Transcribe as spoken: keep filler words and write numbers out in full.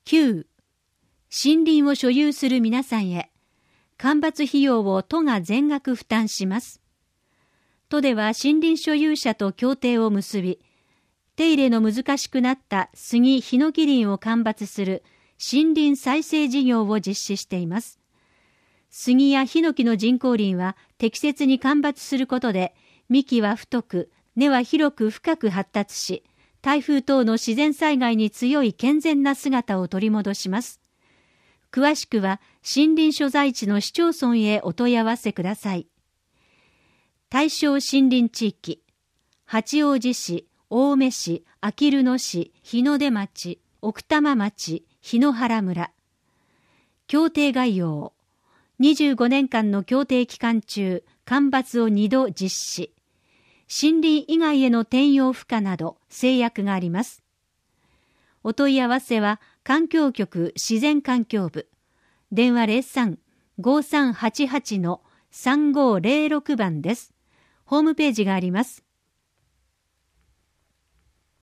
きゅう、森林を所有する皆さんへ、間伐費用を都が全額負担します。都では森林所有者と協定を結び、手入れの難しくなった杉・ヒノキ林を間伐する森林再生事業を実施しています。杉やヒノキの人工林は適切に間伐することで、幹は太く、根は広く深く発達し、台風等の自然災害に強い健全な姿を取り戻します。詳しくは森林所在地の市町村へお問い合わせください。対象森林地域、八王子市、青梅市、あきる野市、日の出町、奥多摩町、檜原村。協定概要。にじゅうごねんかんの協定期間中、間伐をにど実施。森林以外への転用不可など制約があります。お問い合わせは環境局自然環境部、電話 ゼロさん ごさんはちはち さんごゼロろく 番です。ホームページがあります。